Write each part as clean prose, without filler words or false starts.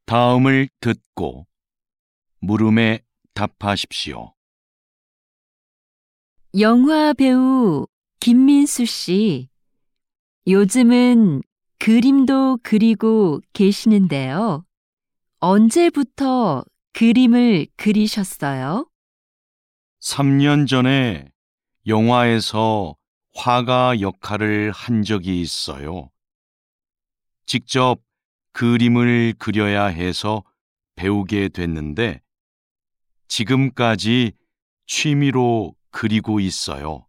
다음을 듣고 물음에 답하십시오. 영화 배우 김민수 씨, 요즘은 그림도 그리고 계시는데요. 언제부터 그림을 그리셨어요? 3년 전에 영화에서 화가 역할을 한 적이 있어요. 직접 그림을 그려야 해서 배우게 됐는데 지금까지 취미로 그리고 있어요.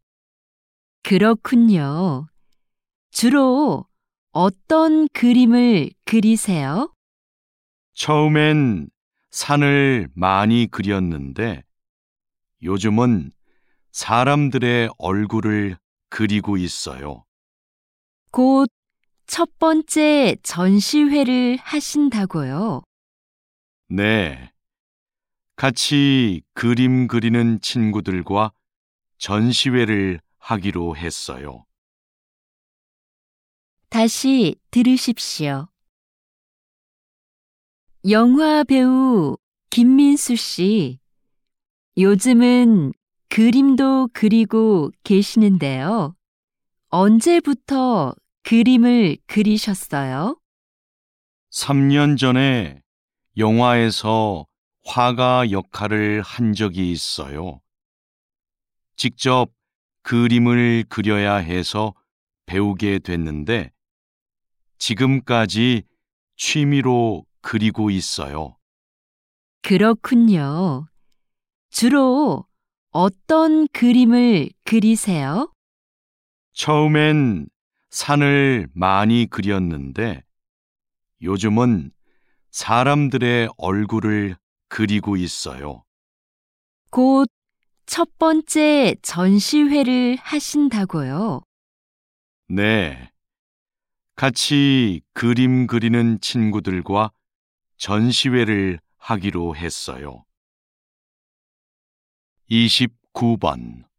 그렇군요. 주로 어떤 그림을 그리세요? 처음엔 산을 많이 그렸는데 요즘은 사람들의 얼굴을 그리고 있어요. 곧 첫 번째 전시회를 하신다고요. 네, 같이 그림 그리는 친구들과 전시회를 하기로 했어요. 다시 들으십시오. 영화 배우 김민수 씨, 요즘은 그림도 그리고 계시는데요. 언제부터 그림을 그리셨어요? 3년 전에 영화에서 화가 역할을 한 적이 있어요. 직접 그림을 그려야 해서 배우게 됐는데 지금까지 취미로 그리고 있어요. 그렇군요. 주로 어떤 그림을 그리세요? 처음엔 산을 많이 그렸는데 요즘은 사람들의 얼굴을 그리고 있어요. 곧 첫 번째 전시회를 하신다고요. 네, 같이 그림 그리는 친구들과 전시회를 하기로 했어요. 29번